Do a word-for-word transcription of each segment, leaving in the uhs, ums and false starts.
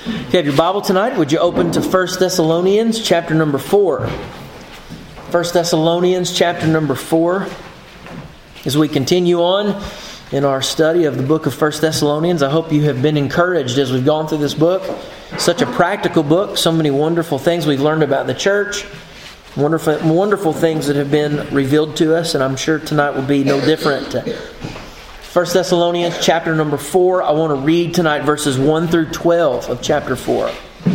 If you have your Bible tonight, would you open to First Thessalonians chapter number four? First Thessalonians chapter number four. As we continue on in our study of the book of First Thessalonians, I hope you have been encouraged as we've gone through this book. Such a practical book, so many wonderful things we've learned about the church. Wonderful, wonderful things that have been revealed to us, and I'm sure tonight will be no different. First Thessalonians chapter number four. I want to read tonight verses one through twelve of chapter four.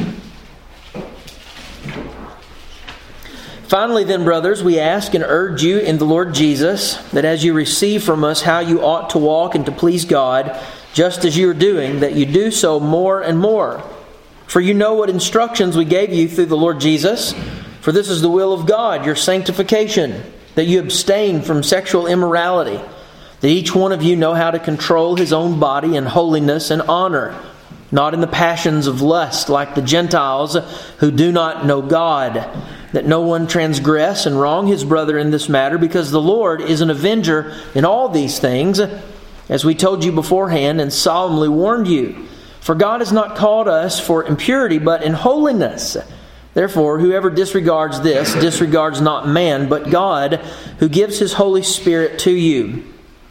Finally then, brothers, we ask and urge you in the Lord Jesus, that as you receive from us how you ought to walk and to please God, just as you are doing, that you do so more and more. For you know what instructions we gave you through the Lord Jesus. For this is the will of God, your sanctification, that you abstain from sexual immorality, that each one of you know how to control his own body in holiness and honor, not in the passions of lust like the Gentiles who do not know God, that no one transgress and wrong his brother in this matter, because the Lord is an avenger in all these things, as we told you beforehand and solemnly warned you. For God has not called us for impurity, but in holiness. Therefore, whoever disregards this disregards not man, but God, who gives His Holy Spirit to you.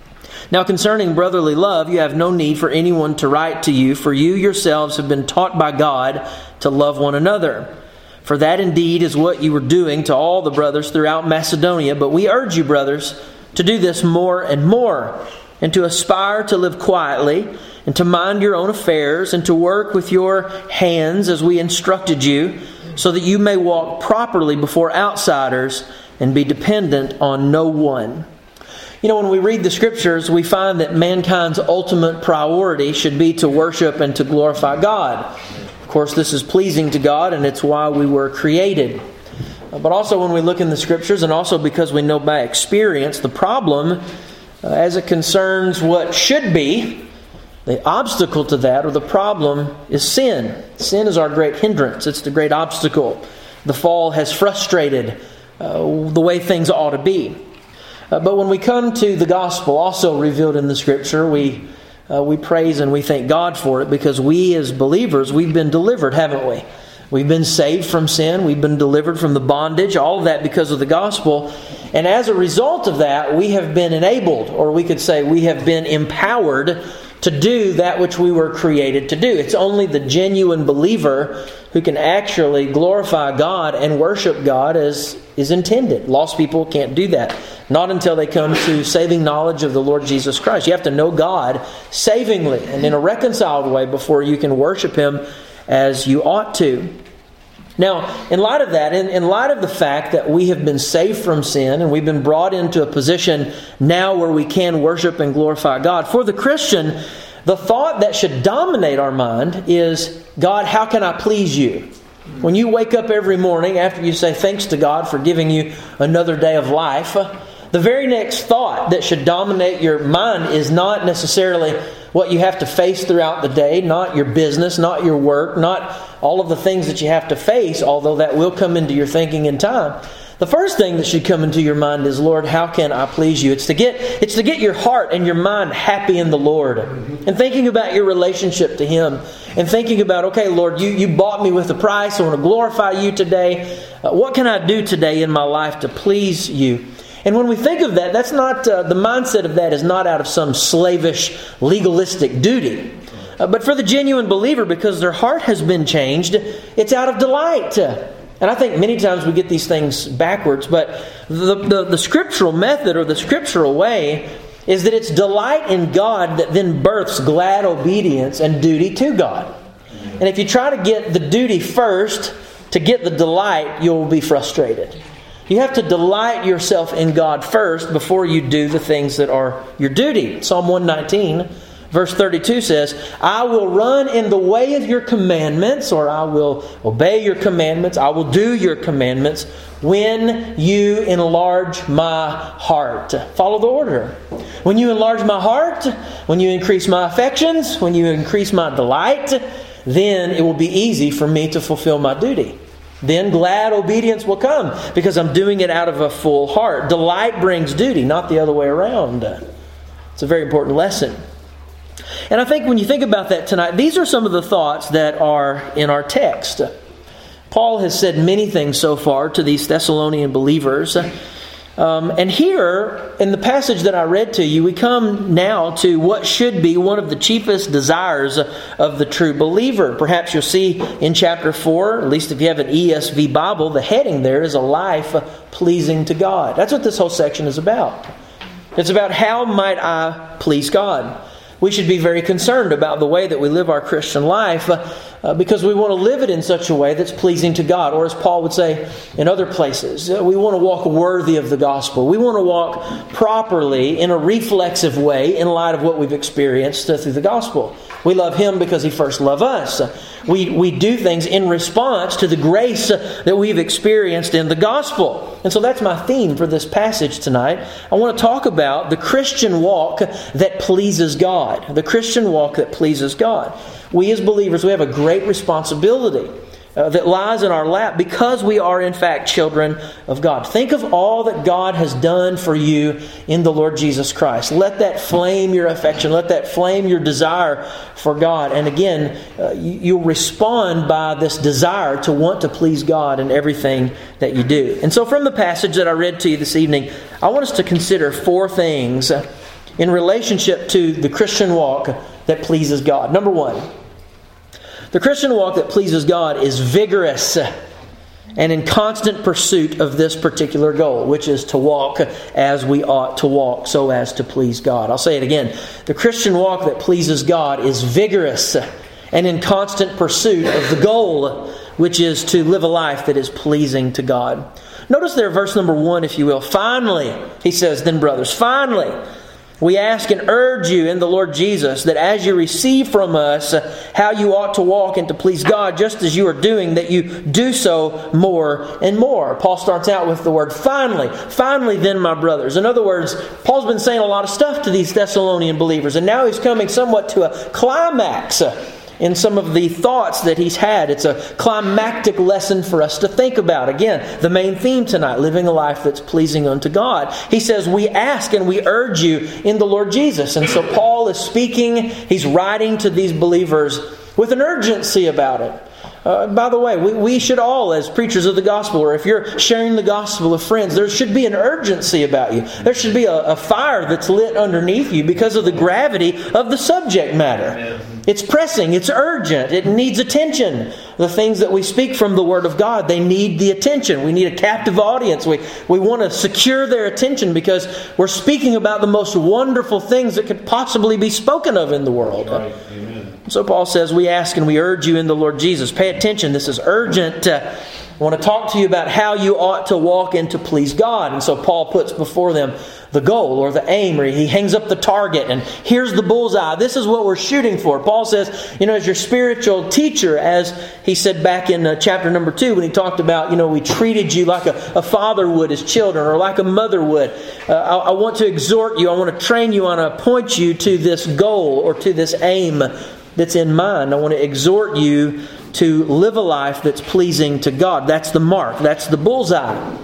Now concerning brotherly love, you have no need for anyone to write to you, for you yourselves have been taught by God to love one another. For that indeed is what you were doing to all the brothers throughout Macedonia. But we urge you, brothers, to do this more and more, and to aspire to live quietly, and to mind your own affairs, and to work with your hands as we instructed you, so that you may walk properly before outsiders and be dependent on no one. You know, when we read the Scriptures, we find that mankind's ultimate priority should be to worship and to glorify God. Of course, this is pleasing to God, and it's why we were created. But also when we look in the Scriptures, and also because we know by experience, the problem, uh, as it concerns what should be, the obstacle to that, or the problem, is sin. Sin is our great hindrance. It's the great obstacle. The fall has frustrated uh, the way things ought to be. Uh, but when we come to the gospel, also revealed in the Scripture, we uh, we praise and we thank God for it, because we as believers, we've been delivered, haven't we? We've been saved from sin. We've been delivered from the bondage. All of that because of the gospel. And as a result of that, we have been enabled, or we could say we have been empowered to do that which we were created to do. It's only the genuine believer who can actually glorify God and worship God as is intended. Lost people can't do that. Not until they come to saving knowledge of the Lord Jesus Christ. You have to know God savingly and in a reconciled way before you can worship Him as you ought to. Now, in light of that, in, in light of the fact that we have been saved from sin and we've been brought into a position now where we can worship and glorify God, for the Christian, the thought that should dominate our mind is, God, how can I please you? When you wake up every morning after you say thanks to God for giving you another day of life, the very next thought that should dominate your mind is not necessarily what you have to face throughout the day, not your business, not your work, not all of the things that you have to face, although that will come into your thinking in time. The first thing that should come into your mind is, Lord, how can I please you? It's to get it's to get your heart and your mind happy in the Lord, and thinking about your relationship to Him, and thinking about, okay, Lord, you, you bought me with a price. I want to glorify you today. Uh, what can I do today in my life to please you? And when we think of that, that's not uh, the mindset of that is not out of some slavish, legalistic duty. Uh, but for the genuine believer, because their heart has been changed, it's out of delight. Uh, and I think many times we get these things backwards, but the, the, the scriptural method or the scriptural way is that it's delight in God that then births glad obedience and duty to God. And if you try to get the duty first to get the delight, you'll be frustrated. You have to delight yourself in God first before you do the things that are your duty. Psalm one nineteen, verse thirty-two says, I will run in the way of your commandments, or I will obey your commandments. I will do your commandments when you enlarge my heart. Follow the order. When you enlarge my heart, when you increase my affections, when you increase my delight, then it will be easy for me to fulfill my duty. Then glad obedience will come because I'm doing it out of a full heart. Delight brings duty, not the other way around. It's a very important lesson. And I think when you think about that tonight, these are some of the thoughts that are in our text. Paul has said many things so far to these Thessalonian believers. Um, and here, in the passage that I read to you, we come now to what should be one of the chiefest desires of the true believer. Perhaps you'll see in chapter four, at least if you have an E S V Bible, the heading there is a life pleasing to God. That's what this whole section is about. It's about how might I please God. We should be very concerned about the way that we live our Christian life uh, because we want to live it in such a way that's pleasing to God. Or as Paul would say in other places, uh, we want to walk worthy of the gospel. We want to walk properly in a reflexive way in light of what we've experienced uh, through the gospel. We love Him because He first loved us. We, we do things in response to the grace that we've experienced in the gospel. And so that's my theme for this passage tonight. I want to talk about the Christian walk that pleases God. The Christian walk that pleases God. We as believers, we have a great responsibility Uh, that lies in our lap because we are in fact children of God. Think of all that God has done for you in the Lord Jesus Christ. Let that flame your affection. Let that flame your desire for God. And again, uh, you, you'll respond by this desire to want to please God in everything that you do. And so from the passage that I read to you this evening, I want us to consider four things in relationship to the Christian walk that pleases God. Number one, the Christian walk that pleases God is vigorous and in constant pursuit of this particular goal, which is to walk as we ought to walk so as to please God. I'll say it again. The Christian walk that pleases God is vigorous and in constant pursuit of the goal, which is to live a life that is pleasing to God. Notice there, verse number one, if you will. Finally, he says, then brothers, finally, we ask and urge you in the Lord Jesus that as you receive from us how you ought to walk and to please God, just as you are doing, that you do so more and more. Paul starts out with the word finally. Finally then, my brothers. In other words, Paul's been saying a lot of stuff to these Thessalonian believers, and now he's coming somewhat to a climax in some of the thoughts that he's had. It's a climactic lesson for us to think about. Again, the main theme tonight, living a life that's pleasing unto God. He says, we ask and we urge you in the Lord Jesus. And so Paul is speaking, he's writing to these believers with an urgency about it. Uh, by the way, we, we should all, as preachers of the gospel, or if you're sharing the gospel with friends, there should be an urgency about you. There should be a, a fire that's lit underneath you because of the gravity of the subject matter. Amen. It's pressing, it's urgent, it needs attention. The things that we speak from the Word of God, they need the attention. We need a captive audience. We, we want to secure their attention because we're speaking about the most wonderful things that could possibly be spoken of in the world. Right. Amen. So Paul says, we ask and we urge you in the Lord Jesus. Pay attention, this is urgent. Uh, I want to talk to you about how you ought to walk and to please God. And so Paul puts before them the goal or the aim, or he hangs up the target, and here's the bullseye. This is what we're shooting for. Paul says, you know, as your spiritual teacher, as he said back in uh, chapter number two, when he talked about, you know, we treated you like a, a father would as children, or like a mother would. Uh, I, I want to exhort you, I want to train you, I want to point you to this goal or to this aim that's in mind. I want to exhort you to live a life that's pleasing to God. That's the mark. That's the bullseye.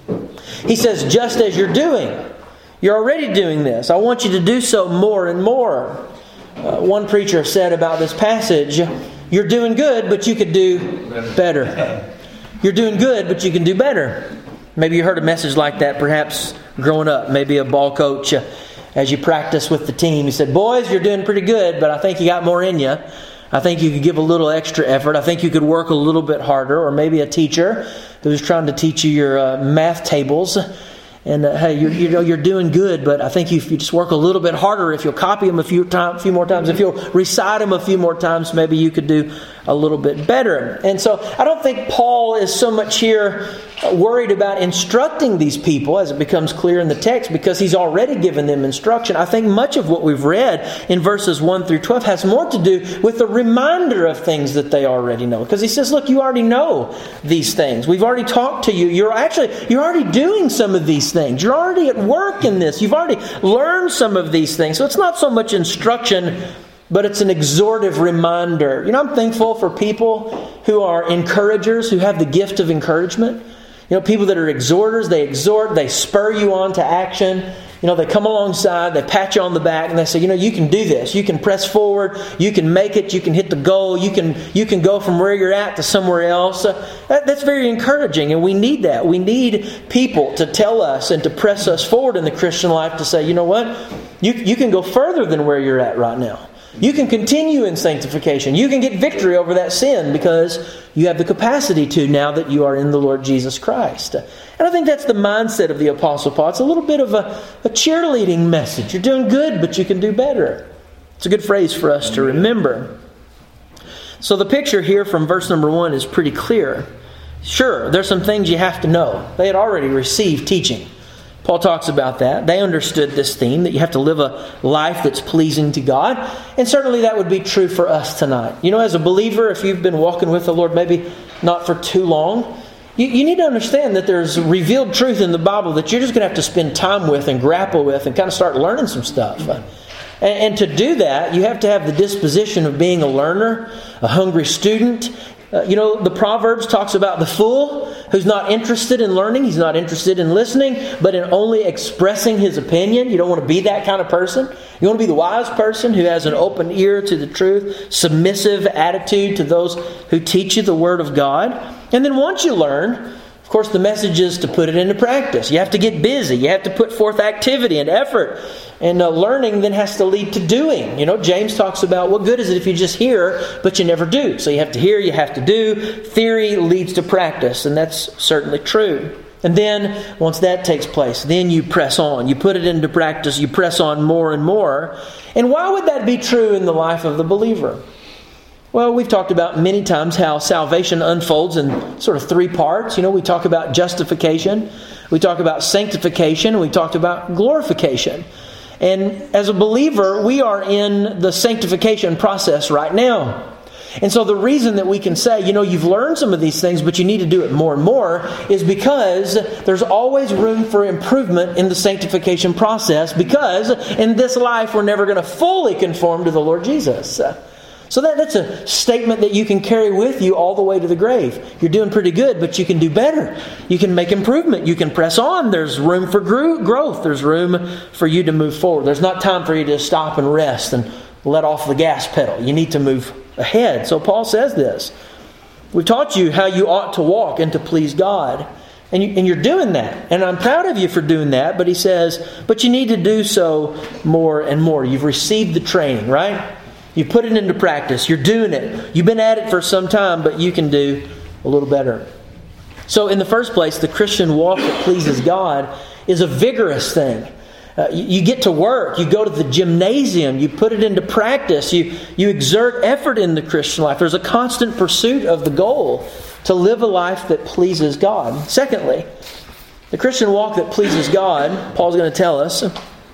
He says, just as you're doing. You're already doing this. I want you to do so more and more. Uh, one preacher said about this passage, you're doing good, but you could do better. You're doing good, but you can do better. Maybe you heard a message like that perhaps growing up. Maybe a ball coach, uh, as you practice with the team, he said, boys, you're doing pretty good, but I think you got more in you. I think you could give a little extra effort. I think you could work a little bit harder. Or maybe a teacher who's trying to teach you your uh, math tables. And uh, hey, you're, you know, you're doing good, but I think if you just work a little bit harder, if you'll copy them a few time, few more times, if you'll recite them a few more times, maybe you could do a little bit better. And so I don't think Paul is so much here worried about instructing these people, as it becomes clear in the text, because he's already given them instruction. I think much of what we've read in verses one through twelve has more to do with a reminder of things that they already know. Because he says, look, you already know these things. We've already talked to you. You're actually, you're already doing some of these things. You're already at work in this. You've already learned some of these things. So it's not so much instruction, but it's an exhortive reminder. You know, I'm thankful for people who are encouragers, who have the gift of encouragement. You know, people that are exhorters, they exhort, they spur you on to action. you know, they come alongside, they pat you on the back, and they say, you know, you can do this. You can press forward. You can make it. You can hit the goal. You can you can go from where you're at to somewhere else. Uh, that, that's very encouraging, and we need that. We need people to tell us and to press us forward in the Christian life to say, you know what? You, you can go further than where you're at right now. You can continue in sanctification. You can get victory over that sin because you have the capacity to now that you are in the Lord Jesus Christ. And I think that's the mindset of the Apostle Paul. It's a little bit of a, a cheerleading message. You're doing good, but you can do better. It's a good phrase for us to remember. So the picture here from verse number one is pretty clear. Sure, there's some things you have to know. They had already received teaching. Paul talks about that. They understood this theme, that you have to live a life that's pleasing to God. And certainly that would be true for us tonight. You know, as a believer, if you've been walking with the Lord maybe not for too long, you, you need to understand that there's revealed truth in the Bible that you're just going to have to spend time with and grapple with and kind of start learning some stuff. And, and to do that, you have to have the disposition of being a learner, a hungry student. Uh, you know, the Proverbs talks about the fool who's not interested in learning. He's not interested in listening, but in only expressing his opinion. You don't want to be that kind of person. You want to be the wise person who has an open ear to the truth, submissive attitude to those who teach you the Word of God. And then once you learn, of course, the message is to put it into practice. You have to get busy. You have to put forth activity and effort. And uh, learning then has to lead to doing. You know, James talks about what good is it if you just hear, but you never do. So you have to hear, you have to do. Theory leads to practice, and that's certainly true. And then, once that takes place, then you press on. You put it into practice. You press on more and more. And why would that be true in the life of the believer? Well, we've talked about many times how salvation unfolds in sort of three parts. You know, we talk about justification, we talk about sanctification, and we talked about glorification. And as a believer, we are in the sanctification process right now. And so the reason that we can say, you know, you've learned some of these things, but you need to do it more and more, is because there's always room for improvement in the sanctification process, because in this life we're never going to fully conform to the Lord Jesus. So that, that's a statement that you can carry with you all the way to the grave. You're doing pretty good, but you can do better. You can make improvement. You can press on. There's room for growth. There's room for you to move forward. There's not time for you to stop and rest and let off the gas pedal. You need to move ahead. So Paul says this. We've taught you how you ought to walk and to please God. And, you, and you're doing that. And I'm proud of you for doing that. But he says, but you need to do so more and more. You've received the training, right? You put it into practice. You're doing it. You've been at it for some time, but you can do a little better. So in the first place, the Christian walk that pleases God is a vigorous thing. Uh, you, you get to work. You go to the gymnasium. You put it into practice. You, you exert effort in the Christian life. There's a constant pursuit of the goal to live a life that pleases God. Secondly, the Christian walk that pleases God, Paul's going to tell us,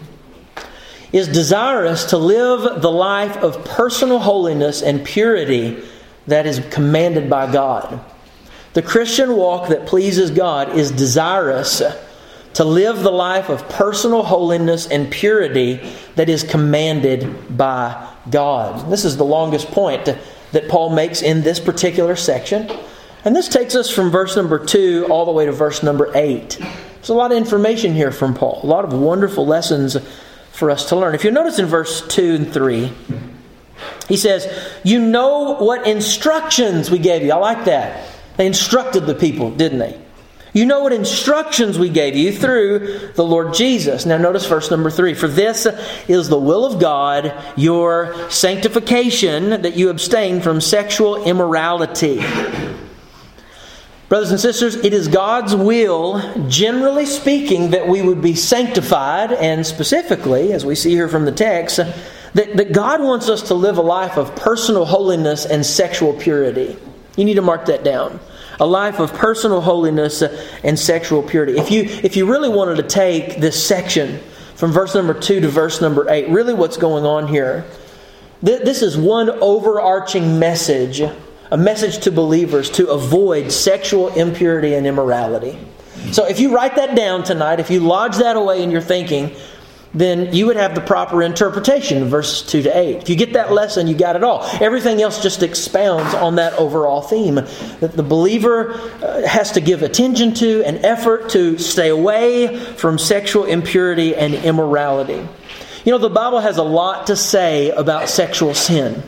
is desirous to live the life of personal holiness and purity that is commanded by God. The Christian walk that pleases God is desirous to live the life of personal holiness and purity that is commanded by God. This is the longest point that Paul makes in this particular section. And this takes us from verse number two all the way to verse number eight. There's a lot of information here from Paul. A lot of wonderful lessons for us to learn. If you notice in verse two and three, he says, you know what instructions we gave you. I like that. They instructed the people, didn't they? You know what instructions we gave you through the Lord Jesus. Now notice verse number three. For this is the will of God, your sanctification, that you abstain from sexual immorality. Brothers and sisters, it is God's will, generally speaking, that we would be sanctified, and specifically, as we see here from the text, that, that God wants us to live a life of personal holiness and sexual purity. You need to mark that down. A life of personal holiness and sexual purity. If you, if you really wanted to take this section from verse number two to verse number eight, really what's going on here, th- this is one overarching message, a message to believers to avoid sexual impurity and immorality. So if you write that down tonight, if you lodge that away in your thinking, then you would have the proper interpretation of verses two to eight. If you get that lesson, you got it all. Everything else just expounds on that overall theme that the believer uh, has to give attention to and effort to stay away from sexual impurity and immorality. You know, the Bible has a lot to say about sexual sin.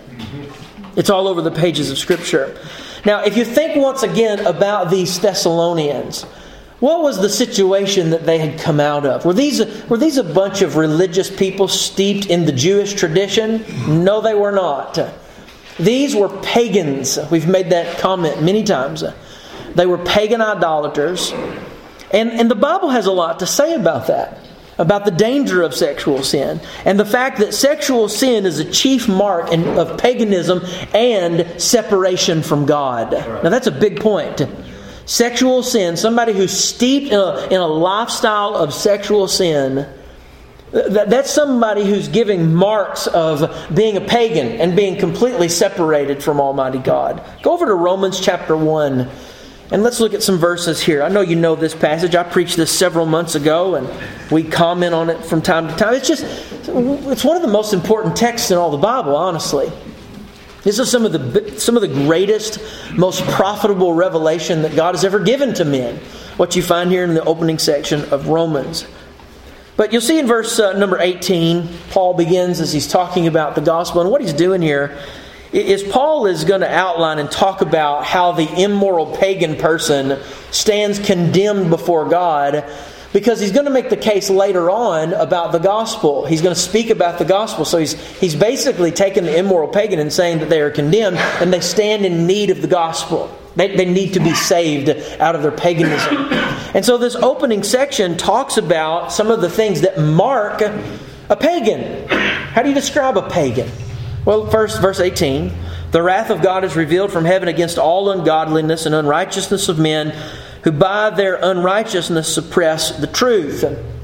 It's all over the pages of Scripture. Now, if you think once again about these Thessalonians, what was the situation that they had come out of? Were these, were these a bunch of religious people steeped in the Jewish tradition? No, they were not. These were pagans. We've made that comment many times. They were pagan idolaters. And, and the Bible has a lot to say about that, about the danger of sexual sin, and the fact that sexual sin is a chief mark in, of paganism and separation from God. Now that's a big point. Sexual sin, somebody who's steeped in a, in a lifestyle of sexual sin, that, that's somebody who's giving marks of being a pagan and being completely separated from Almighty God. Go over to Romans chapter one and let's look at some verses here. I know you know this passage. I preached this several months ago and we comment on it from time to time. It's just, it's one of the most important texts in all the Bible, honestly. This is some of the some of the greatest, most profitable revelation that God has ever given to men. What you find here in the opening section of Romans. But you'll see in verse uh, number eighteen, Paul begins as he's talking about the gospel. And what he's doing here is Paul is going to outline and talk about how the immoral pagan person stands condemned before God, because he's going to make the case later on about the gospel. He's going to speak about the gospel. So he's he's basically taking the immoral pagan and saying that they are condemned and they stand in need of the gospel. They, they need to be saved out of their paganism. And so this opening section talks about some of the things that mark a pagan. How do you describe a pagan? Well, first, verse eighteen. The wrath of God is revealed from heaven against all ungodliness and unrighteousness of men, who by their unrighteousness suppress the truth.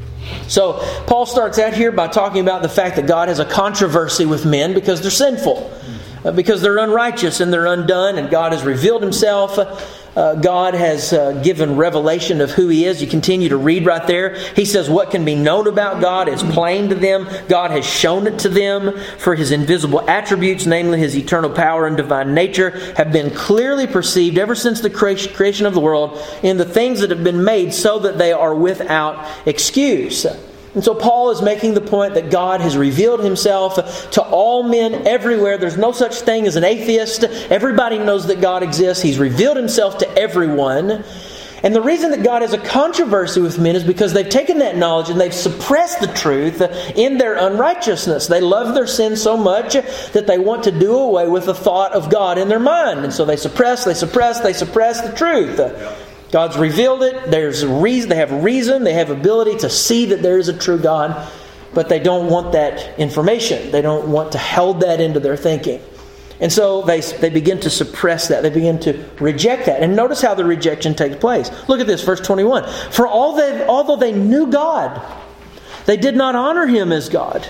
So Paul starts out here by talking about the fact that God has a controversy with men because they're sinful, because they're unrighteous and they're undone, and God has revealed Himself. Uh, God has uh, given revelation of who He is. You continue to read right there. He says what can be known about God is plain to them. God has shown it to them. For His invisible attributes, namely His eternal power and divine nature, have been clearly perceived ever since the creation of the world in the things that have been made, so that they are without excuse. And so Paul is making the point that God has revealed Himself to all men everywhere. There's no such thing as an atheist. Everybody knows that God exists. He's revealed Himself to everyone. And the reason that God has a controversy with men is because they've taken that knowledge and they've suppressed the truth in their unrighteousness. They love their sin so much that they want to do away with the thought of God in their mind. And so they suppress, they suppress, they suppress the truth. God's revealed it. There's a reason. They have reason. They have ability to see that there is a true God, but they don't want that information. They don't want to hold that into their thinking, and so they they begin to suppress that. They begin to reject that. And notice how the rejection takes place. Look at this, verse twenty-one. For all they, although they knew God, they did not honor Him as God,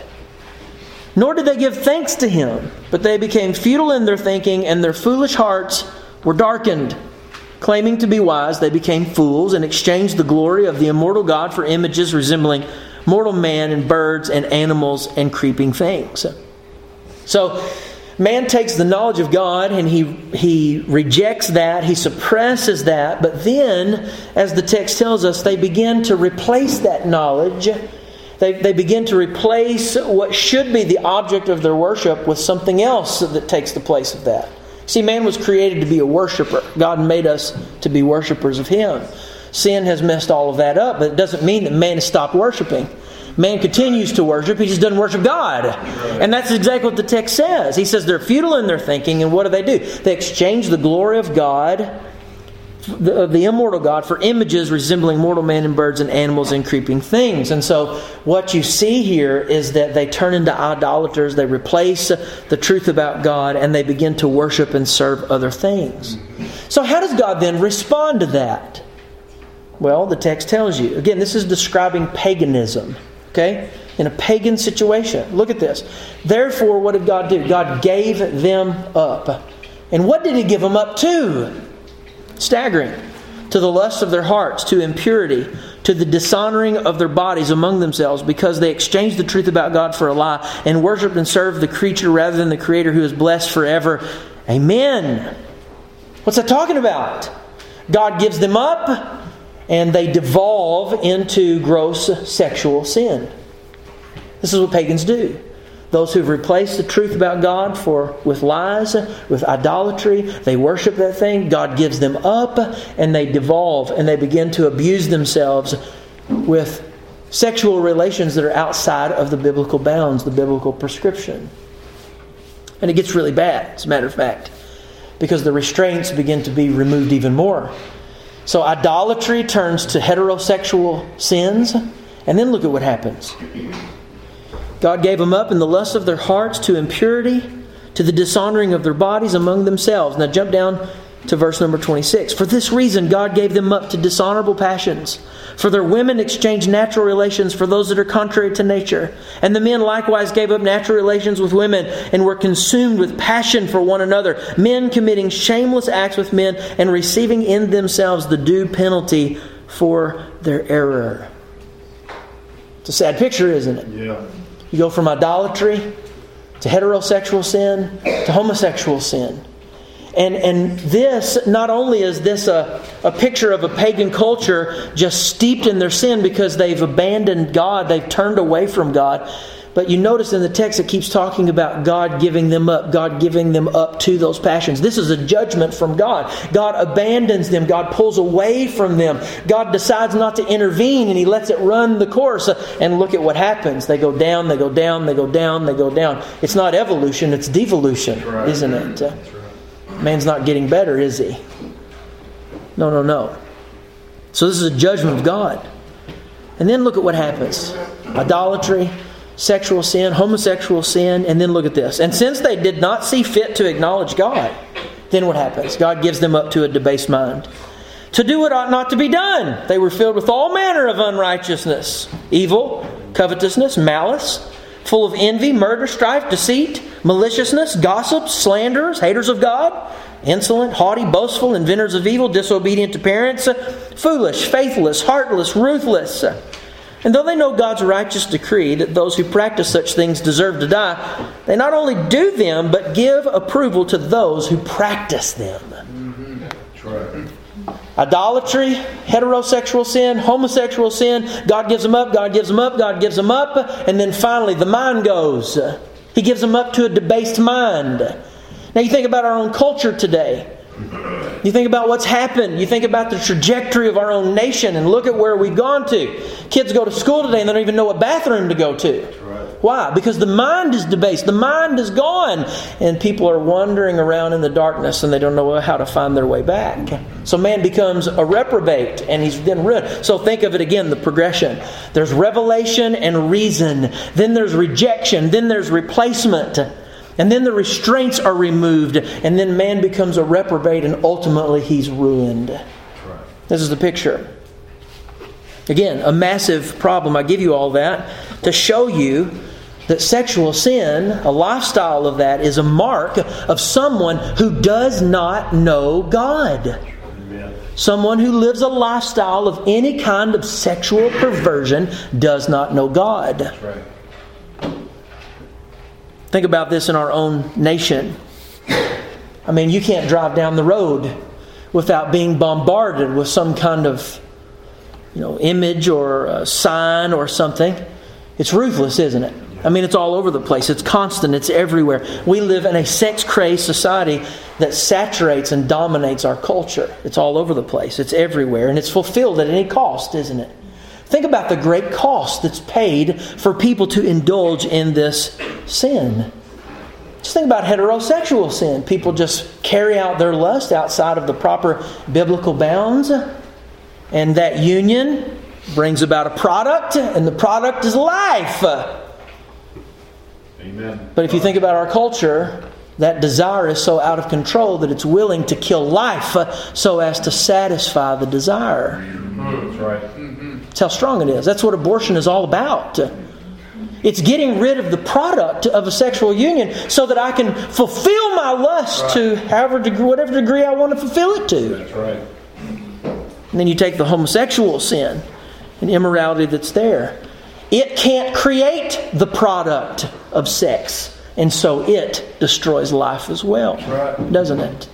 nor did they give thanks to Him, but they became futile in their thinking, and their foolish hearts were darkened. Claiming to be wise, they became fools and exchanged the glory of the immortal God for images resembling mortal man and birds and animals and creeping things. So, man takes the knowledge of God and he he rejects that, he suppresses that, but then, as the text tells us, they begin to replace that knowledge. They, they begin to replace what should be the object of their worship with something else that takes the place of that. See, man was created to be a worshiper. God made us to be worshipers of Him. Sin has messed all of that up, but it doesn't mean that man has stopped worshiping. Man continues to worship, he just doesn't worship God. And that's exactly what the text says. He says they're futile in their thinking, and what do they do? They exchange the glory of God, the, the immortal God, for images resembling mortal man and birds and animals and creeping things. And so what you see here is that they turn into idolaters. They replace the truth about God and they begin to worship and serve other things. So how does God then respond to that? Well, the text tells you. Again, this is describing paganism. Okay? In a pagan situation. Look at this. Therefore, what did God do? God gave them up. And what did He give them up to? Staggering. To the lust of their hearts, to impurity, to the dishonoring of their bodies among themselves, because they exchanged the truth about God for a lie and worshipped and served the creature rather than the Creator, who is blessed forever. Amen. What's that talking about? God gives them up and they devolve into gross sexual sin. This is what pagans do. Those who've replaced the truth about God for with lies, with idolatry, they worship that thing. God gives them up and they devolve and they begin to abuse themselves with sexual relations that are outside of the biblical bounds, the biblical prescription. And it gets really bad, as a matter of fact, because the restraints begin to be removed even more. So idolatry turns to heterosexual sins, and then look at what happens. God gave them up in the lust of their hearts to impurity, to the dishonoring of their bodies among themselves. Now jump down to verse number twenty-six. For this reason God gave them up to dishonorable passions. For their women exchanged natural relations for those that are contrary to nature. And the men likewise gave up natural relations with women and were consumed with passion for one another, men committing shameless acts with men and receiving in themselves the due penalty for their error. It's a sad picture, isn't it? Yeah. You go from idolatry to heterosexual sin to homosexual sin. And and this, not only is this a, a picture of a pagan culture just steeped in their sin because they've abandoned God, they've turned away from God, but you notice in the text it keeps talking about God giving them up, God giving them up to those passions. This is a judgment from God. God abandons them, God pulls away from them. God decides not to intervene and He lets it run the course. And look at what happens. They go down, they go down, they go down, they go down. It's not evolution, it's devolution, right, isn't it? Right. Man's not getting better, is he? No, no, no. So this is a judgment of God. And then look at what happens. Idolatry, sexual sin, homosexual sin, and then look at this. And since they did not see fit to acknowledge God, then what happens? God gives them up to a debased mind. To do what ought not to be done. They were filled with all manner of unrighteousness, evil, covetousness, malice, full of envy, murder, strife, deceit, maliciousness, gossips, slanderers, haters of God, insolent, haughty, boastful, inventors of evil, disobedient to parents, foolish, faithless, heartless, ruthless. And though they know God's righteous decree that those who practice such things deserve to die, they not only do them, but give approval to those who practice them. Mm-hmm. That's right. Idolatry, heterosexual sin, homosexual sin. God gives them up, God gives them up, God gives them up. And then finally the mind goes. He gives them up to a debased mind. Now you think about our own culture today. You think about what's happened. You think about the trajectory of our own nation and look at where we've gone to. Kids go to school today and they don't even know what bathroom to go to. Why? Because the mind is debased. The mind is gone. And people are wandering around in the darkness and they don't know how to find their way back. So man becomes a reprobate and he's then ruined. So think of it again, the progression. There's revelation and reason. Then there's rejection. Then there's replacement. And then the restraints are removed. And then man becomes a reprobate and ultimately he's ruined. This is the picture. Again, a massive problem. I give you all that to show you that sexual sin, a lifestyle of that, is a mark of someone who does not know God. Amen. Someone who lives a lifestyle of any kind of sexual perversion does not know God. That's right. Think about this in our own nation. I mean, you can't drive down the road without being bombarded with some kind of, you know, image or a sign or something. It's ruthless, isn't it? I mean, it's all over the place. It's constant. It's everywhere. We live in a sex-crazed society that saturates and dominates our culture. It's all over the place. It's everywhere. And it's fulfilled at any cost, isn't it? Think about the great cost that's paid for people to indulge in this sin. Just think about heterosexual sin. People just carry out their lust outside of the proper biblical bounds. And that union brings about a product, and the product is life. Amen. But if you think about our culture, that desire is so out of control that it's willing to kill life so as to satisfy the desire. That's right. That's how strong it is. That's what abortion is all about. It's getting rid of the product of a sexual union so that I can fulfill my lust right. to however degree, whatever degree I want to fulfill it to. That's right. And then you take the homosexual sin. and immorality that's there. It can't create the product of sex, and so it destroys life as well, right. doesn't it?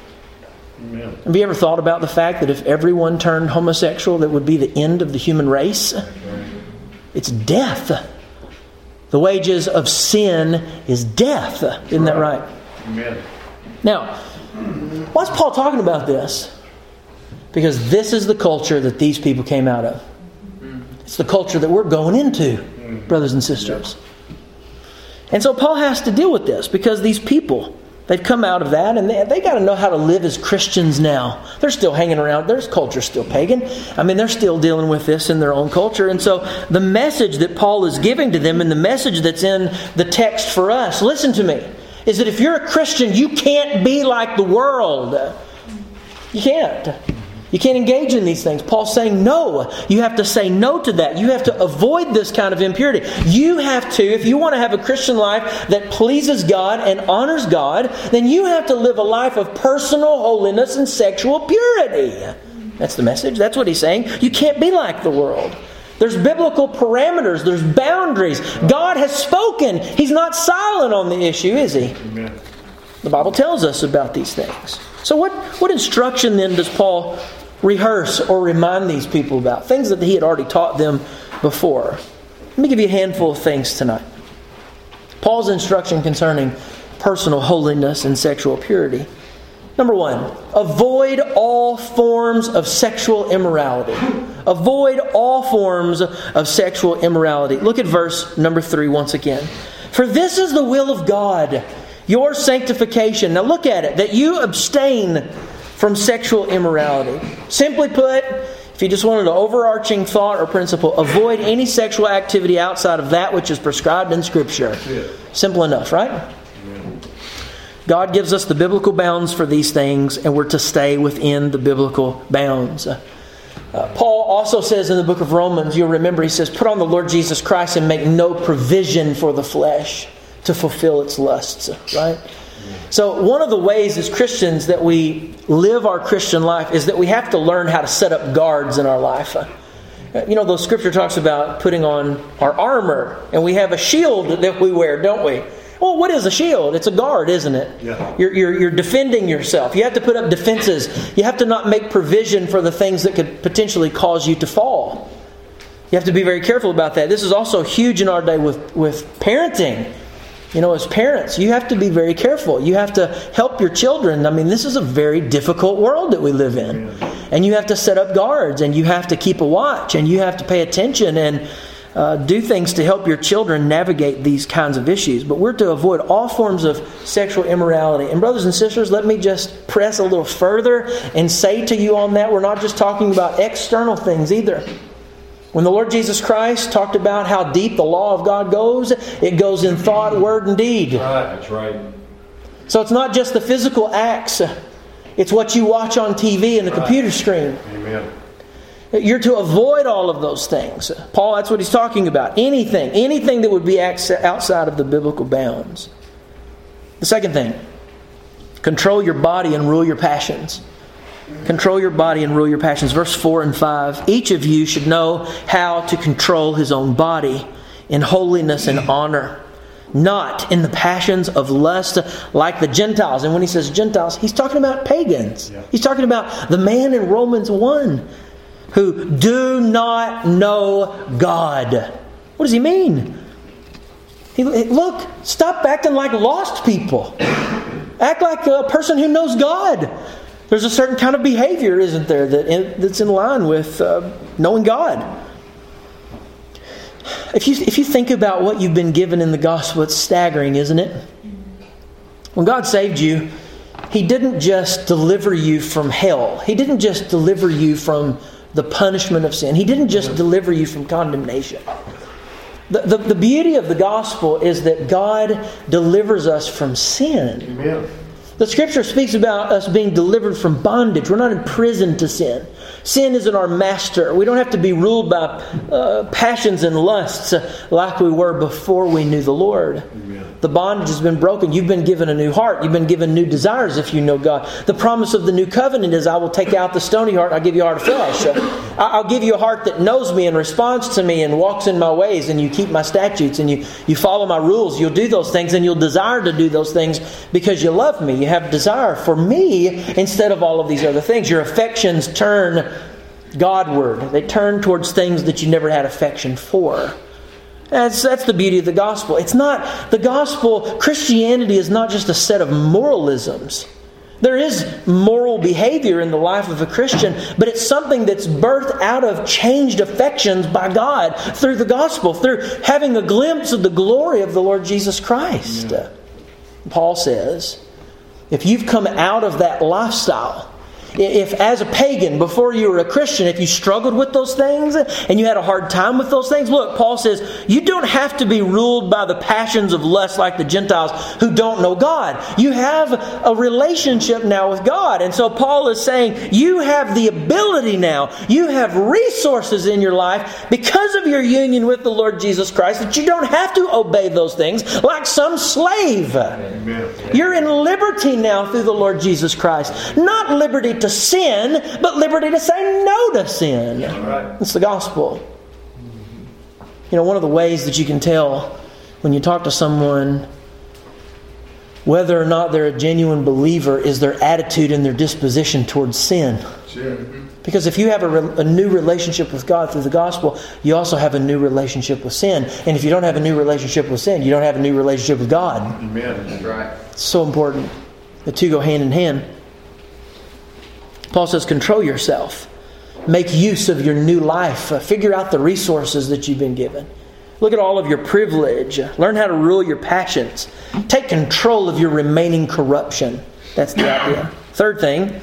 Amen. Have you ever thought about the fact that if everyone turned homosexual, that would be the end of the human race? It's death. The wages of sin is death. Isn't that right? Amen. Now, why's Paul talking about this? Because this is the culture that these people came out of. It's the culture that we're going into, brothers and sisters. And so Paul has to deal with this because these people, they've come out of that, and they, they got to know how to live as Christians now. They're still hanging around. Their culture's still pagan. I mean, they're still dealing with this in their own culture. And so the message that Paul is giving to them and the message that's in the text for us, listen to me, is that if you're a Christian, you can't be like the world. You can't. You can't engage in these things. Paul's saying no. You have to say no to that. You have to avoid this kind of impurity. You have to, if you want to have a Christian life that pleases God and honors God, then you have to live a life of personal holiness and sexual purity. That's the message. That's what he's saying. You can't be like the world. There's biblical parameters. There's boundaries. God has spoken. He's not silent on the issue, is he? Amen. The Bible tells us about these things. So what, what instruction then does Paul rehearse or remind these people about? Things that he had already taught them before. Let me give you a handful of things tonight. Paul's instruction concerning personal holiness and sexual purity. Number one, avoid all forms of sexual immorality. Avoid all forms of sexual immorality. Look at verse number three once again. For this is the will of God, your sanctification. Now look at it, that you abstain from sexual immorality. Simply put, if you just wanted an overarching thought or principle, avoid any sexual activity outside of that which is prescribed in Scripture. Yeah. Simple enough, right? Yeah. God gives us the biblical bounds for these things, and we're to stay within the biblical bounds. Uh, Paul also says in the book of Romans, you'll remember, he says, put on the Lord Jesus Christ and make no provision for the flesh to fulfill its lusts, right? So one of the ways as Christians that we live our Christian life is that we have to learn how to set up guards in our life. You know, the Scripture talks about putting on our armor, and we have a shield that we wear, don't we? Well, what is a shield? It's a guard, isn't it? Yeah. You're, you're, you're defending yourself. You have to put up defenses. You have to not make provision for the things that could potentially cause you to fall. You have to be very careful about that. This is also huge in our day with, with parenting. You know, as parents, you have to be very careful. You have to help your children. I mean, this is a very difficult world that we live in. And you have to set up guards, and you have to keep a watch, and you have to pay attention and uh, do things to help your children navigate these kinds of issues. But we're to avoid all forms of sexual immorality. And brothers and sisters, let me just press a little further and say to you on that, we're not just talking about external things either. When the Lord Jesus Christ talked about how deep the law of God goes, it goes in thought, word, and deed. That's right. That's right. So it's not just the physical acts. It's what you watch on T V and the right. computer screen. Amen. You're to avoid all of those things. Paul, that's what he's talking about. Anything. Anything that would be outside of the biblical bounds. The second thing. Control your body and rule your passions. Control your body and rule your passions. Verse four and five. Each of you should know how to control his own body in holiness and honor, not in the passions of lust like the Gentiles. And when he says Gentiles, he's talking about pagans. Yeah. He's talking about the man in Romans one who do not know God. What does he mean? He, look, stop acting like lost people. Act like a person who knows God. There's a certain kind of behavior, isn't there, that in, that's in line with uh, knowing God. If you if you think about what you've been given in the gospel, it's staggering, isn't it? When God saved you, He didn't just deliver you from hell. He didn't just deliver you from the punishment of sin. He didn't just deliver you from condemnation. The, the, the beauty of the gospel is that God delivers us from sin. Amen. The Scripture speaks about us being delivered from bondage. We're not in prison to sin. Sin isn't our master. We don't have to be ruled by uh, passions and lusts uh, like we were before we knew the Lord. Amen. The bondage has been broken. You've been given a new heart. You've been given new desires if you know God. The promise of the new covenant is, I will take out the stony heart and I'll give you a heart of flesh. Uh, I'll give you a heart that knows me and responds to me and walks in my ways, and you keep my statutes and you, you follow my rules. You'll do those things and you'll desire to do those things because you love me. You have desire for me instead of all of these other things. Your affections turn Godward. They turn towards things that you never had affection for. That's, that's the beauty of the gospel. It's not, the gospel, Christianity is not just a set of moralisms. There is moral behavior in the life of a Christian, but it's something that's birthed out of changed affections by God through the gospel, through having a glimpse of the glory of the Lord Jesus Christ. Yeah. Paul says, if you've come out of that lifestyle, if as a pagan, before you were a Christian, if you struggled with those things and you had a hard time with those things, look, Paul says, you don't have to be ruled by the passions of lust like the Gentiles who don't know God. You have a relationship now with God. And so Paul is saying, you have the ability now, you have resources in your life because of your union with the Lord Jesus Christ, that you don't have to obey those things like some slave. Amen. You're in liberty now through the Lord Jesus Christ. Not liberty to to sin, but liberty to say no to sin. Right. It's the gospel. You know, one of the ways that you can tell when you talk to someone whether or not they're a genuine believer is their attitude and their disposition towards sin. Sure. Because if you have a, re- a new relationship with God through the gospel, you also have a new relationship with sin. And if you don't have a new relationship with sin, you don't have a new relationship with God. Amen. That's right. It's so important. The two go hand in hand. Paul says, control yourself. Make use of your new life. Uh, figure out the resources that you've been given. Look at all of your privilege. Learn how to rule your passions. Take control of your remaining corruption. That's the idea. Third thing,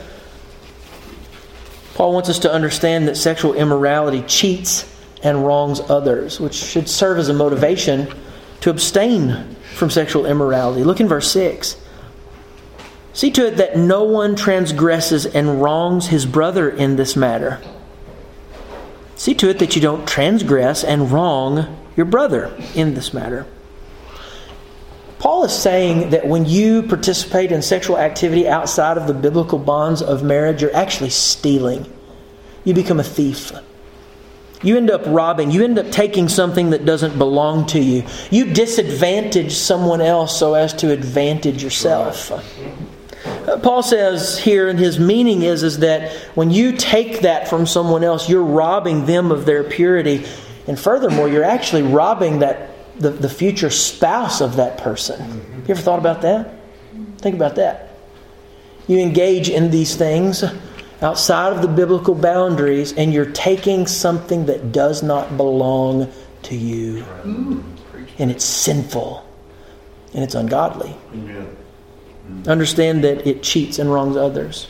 Paul wants us to understand that sexual immorality cheats and wrongs others, which should serve as a motivation to abstain from sexual immorality. Look in verse six. See to it that no one transgresses and wrongs his brother in this matter. See to it that you don't transgress and wrong your brother in this matter. Paul is saying that when you participate in sexual activity outside of the biblical bonds of marriage, you're actually stealing. You become a thief. You end up robbing. You end up taking something that doesn't belong to you. You disadvantage someone else so as to advantage yourself. Paul says here, and his meaning is, is that when you take that from someone else, you're robbing them of their purity. And furthermore, you're actually robbing that the, the future spouse of that person. You ever thought about that? Think about that. You engage in these things outside of the biblical boundaries, and you're taking something that does not belong to you. And it's sinful. And it's ungodly. Amen. Understand that it cheats and wrongs others.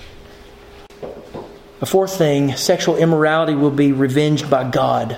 A fourth thing, sexual immorality will be revenged by God.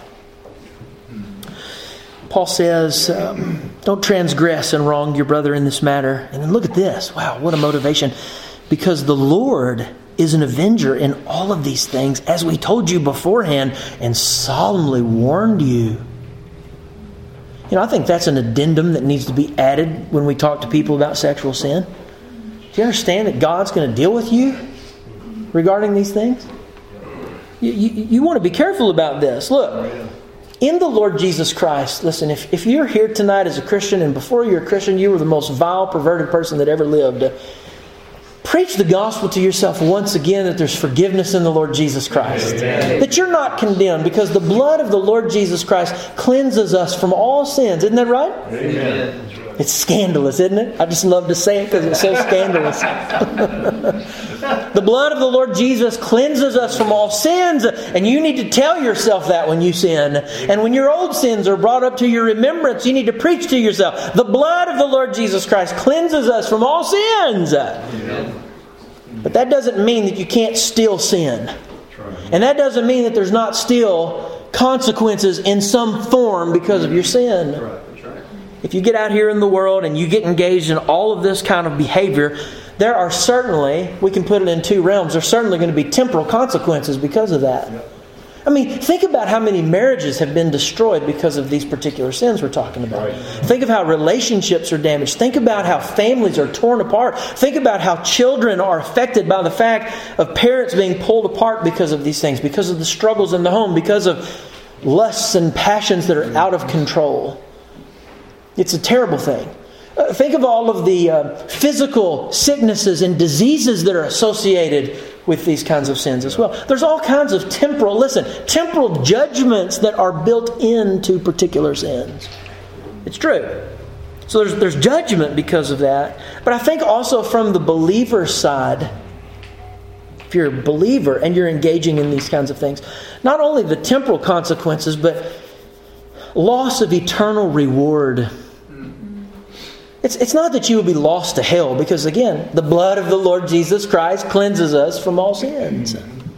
Paul says, um, don't transgress and wrong your brother in this matter. And then look at this. Wow, what a motivation. Because the Lord is an avenger in all of these things, as we told you beforehand and solemnly warned you. You know, I think that's an addendum that needs to be added when we talk to people about sexual sin. Do you understand that God's going to deal with you regarding these things? You, you, you want to be careful about this. Look, in the Lord Jesus Christ, listen, if, if you're here tonight as a Christian and before you're a Christian, you were the most vile, perverted person that ever lived, preach the gospel to yourself once again that there's forgiveness in the Lord Jesus Christ. Amen. That you're not condemned because the blood of the Lord Jesus Christ cleanses us from all sins. Isn't that right? Amen. It's scandalous, isn't it? I just love to say it because it's so scandalous. The blood of the Lord Jesus cleanses us from all sins, and you need to tell yourself that when you sin. And when your old sins are brought up to your remembrance, you need to preach to yourself. The blood of the Lord Jesus Christ cleanses us from all sins. Amen. But that doesn't mean that you can't still sin. And that doesn't mean that there's not still consequences in some form because of your sin. If you get out here in the world and you get engaged in all of this kind of behavior, there are certainly, we can put it in two realms, there's certainly going to be temporal consequences because of that. Yep. I mean, think about how many marriages have been destroyed because of these particular sins we're talking about. Right. Think of how relationships are damaged. Think about how families are torn apart. Think about how children are affected by the fact of parents being pulled apart because of these things, because of the struggles in the home, because of lusts and passions that are out of control. It's a terrible thing. Uh, think of all of the uh, physical sicknesses and diseases that are associated with these kinds of sins as well. There's all kinds of temporal, listen, temporal judgments that are built into particular sins. It's true. So there's, there's judgment because of that. But I think also from the believer's side, if you're a believer and you're engaging in these kinds of things, not only the temporal consequences, but loss of eternal reward. It's, it's not that you will be lost to hell, because again, the blood of the Lord Jesus Christ cleanses us from all sins.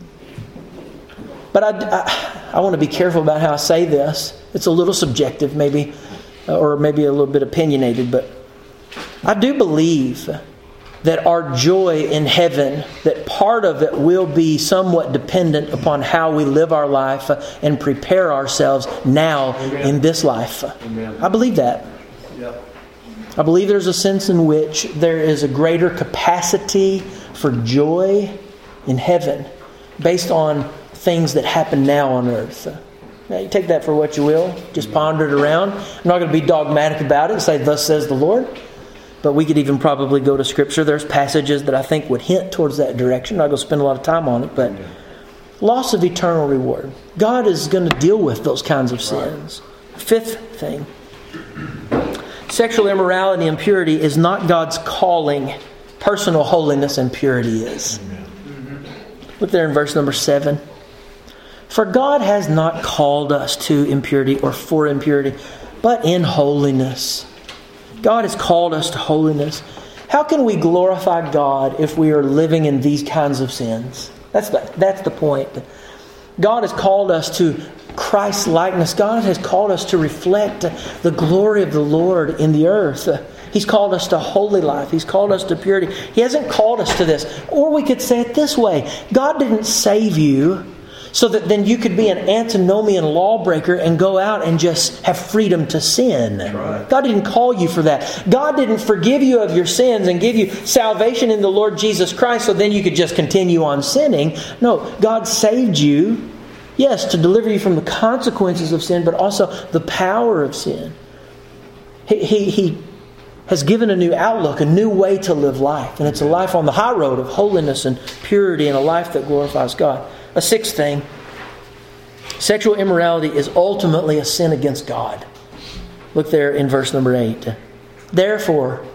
But I, I, I want to be careful about how I say this. It's a little subjective maybe, or maybe a little bit opinionated, but I do believe that our joy in heaven, that part of it will be somewhat dependent upon how we live our life and prepare ourselves now Amen. In this life. Amen. I believe that. Yep. I believe there's a sense in which there is a greater capacity for joy in heaven based on things that happen now on earth. Now, you take that for what you will. Just ponder it around. I'm not going to be dogmatic about it and say, thus says the Lord. But we could even probably go to Scripture. There's passages that I think would hint towards that direction. I'm not going to spend a lot of time on it. But loss of eternal reward. God is going to deal with those kinds of sins. Fifth thing. Sexual immorality and purity is not God's calling. Personal holiness and purity is. Amen. Look there in verse number seven. For God has not called us to impurity or for impurity, but in holiness. God has called us to holiness. How can we glorify God if we are living in these kinds of sins? That's the, that's the point. God has called us to Christ's likeness. God has called us to reflect the glory of the Lord in the earth. He's called us to holy life. He's called us to purity. He hasn't called us to this. Or we could say it this way. God didn't save you so that then you could be an antinomian lawbreaker and go out and just have freedom to sin. Right. God didn't call you for that. God didn't forgive you of your sins and give you salvation in the Lord Jesus Christ so then you could just continue on sinning. No, God saved you, yes, to deliver you from the consequences of sin, but also the power of sin. He, he, he has given a new outlook, a new way to live life. And it's a life on the high road of holiness and purity and a life that glorifies God. A sixth thing, sexual immorality is ultimately a sin against God. Look there in verse number eight. Therefore,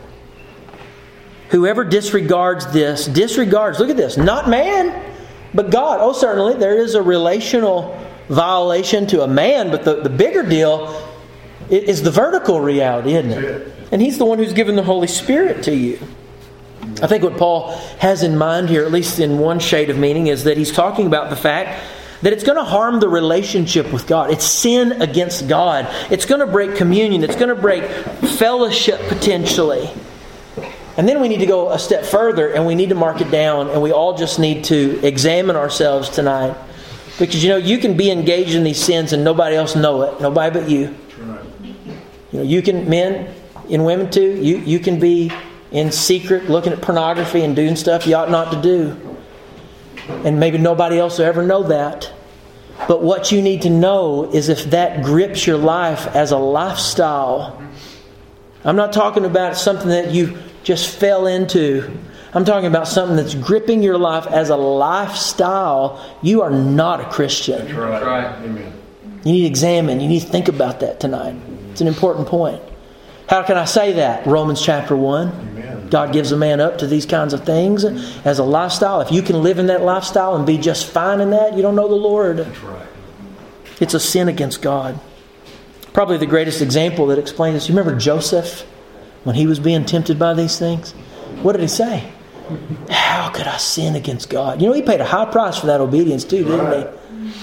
whoever disregards this, disregards, look at this, not man, but God. Oh, certainly, there is a relational violation to a man, but the, the bigger deal is the vertical reality, isn't it? And He's the one who's given the Holy Spirit to you. I think what Paul has in mind here, at least in one shade of meaning, is that he's talking about the fact that it's going to harm the relationship with God. It's sin against God. It's going to break communion. It's going to break fellowship potentially. And then we need to go a step further and we need to mark it down, and we all just need to examine ourselves tonight. Because, you know, you can be engaged in these sins and nobody else know it. Nobody but you. You know, you can, men and women too, you, you can be in secret looking at pornography and doing stuff you ought not to do. And maybe nobody else will ever know that. But what you need to know is if that grips your life as a lifestyle. I'm not talking about something that you just fell into. I'm talking about something that's gripping your life as a lifestyle. You are not a Christian. That's right. That's right. Amen. You need to examine. You need to think about that tonight. It's an important point. How can I say that? Romans chapter one. Amen. God gives a man up to these kinds of things as a lifestyle. If you can live in that lifestyle and be just fine in that, you don't know the Lord. That's right. It's a sin against God. Probably the greatest example that explains this. You remember Joseph when he was being tempted by these things? What did he say? How could I sin against God? You know, he paid a high price for that obedience too, didn't right. he?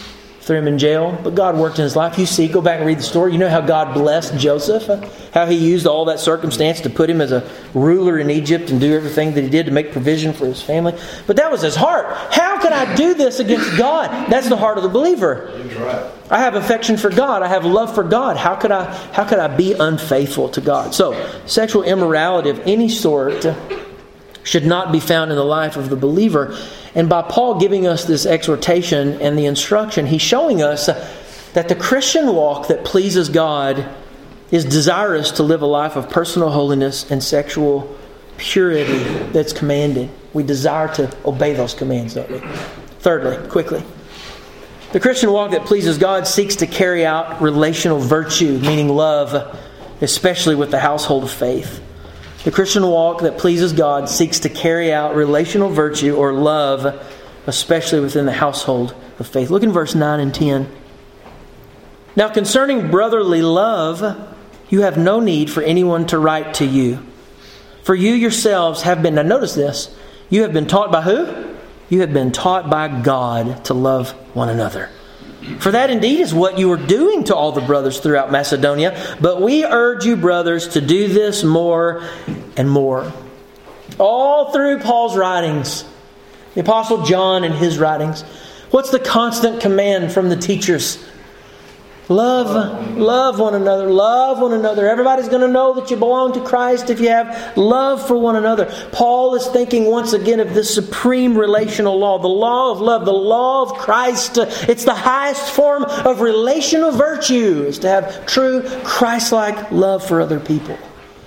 threw him in jail, but God worked in his life. You see, go back and read the story. You know how God blessed Joseph, how he used all that circumstance to put him as a ruler in Egypt and do everything that he did to make provision for his family. But that was his heart. How can I do this against God? That's the heart of the believer. I have affection for God. I have love for God. How could I, how could I be unfaithful to God? So, sexual immorality of any sort should not be found in the life of the believer. And by Paul giving us this exhortation and the instruction, he's showing us that the Christian walk that pleases God is desirous to live a life of personal holiness and sexual purity that's commanded. We desire to obey those commands, don't we? Thirdly, quickly, the Christian walk that pleases God seeks to carry out relational virtue, meaning love, especially with the household of faith. The Christian walk that pleases God seeks to carry out relational virtue or love, especially within the household of faith. Look in verse nine and ten. Now concerning brotherly love, you have no need for anyone to write to you. For you yourselves have been, now notice this, you have been taught by who? You have been taught by God to love one another. For that indeed is what you are doing to all the brothers throughout Macedonia. But we urge you, brothers, to do this more and more. All through Paul's writings, the Apostle John and his writings, what's the constant command from the teachers? Love, love one another, love one another. Everybody's going to know that you belong to Christ if you have love for one another. Paul is thinking once again of this supreme relational law, the law of love, the law of Christ. It's the highest form of relational virtue, is to have true Christ-like love for other people.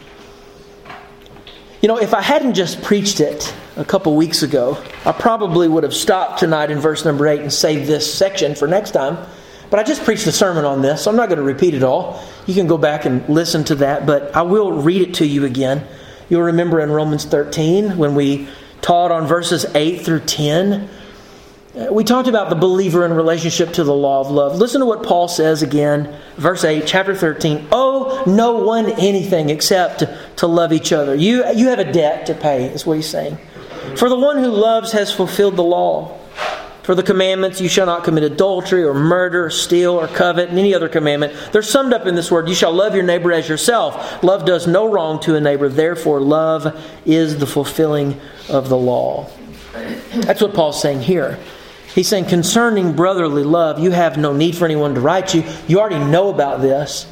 You know, if I hadn't just preached it a couple weeks ago, I probably would have stopped tonight in verse number eight and saved this section for next time. But I just preached a sermon on this, so I'm not going to repeat it all. You can go back and listen to that, but I will read it to you again. You'll remember in Romans thirteen, when we taught on verses eight through ten, we talked about the believer in relationship to the law of love. Listen to what Paul says again, verse eight, chapter thirteen. Owe no one anything except to love each other. You, you have a debt to pay, is what he's saying. For the one who loves has fulfilled the law. For the commandments, you shall not commit adultery or murder or steal or covet, and any other commandment, they're summed up in this word, you shall love your neighbor as yourself. Love does no wrong to a neighbor. Therefore, love is the fulfilling of the law. That's what Paul's saying here. He's saying concerning brotherly love, you have no need for anyone to write you. You already know about this.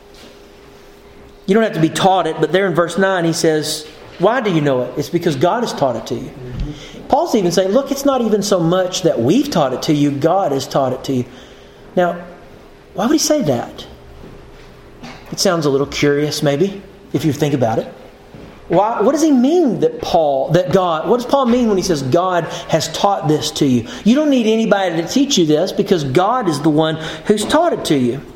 You don't have to be taught it, but there in verse nine he says, why do you know it? It's because God has taught it to you. Paul's even saying, look, it's not even so much that we've taught it to you, God has taught it to you. Now, why would he say that? It sounds a little curious, maybe, if you think about it. Why? What does he mean that Paul, that God, what does Paul mean when he says God has taught this to you? You don't need anybody to teach you this because God is the one who's taught it to you.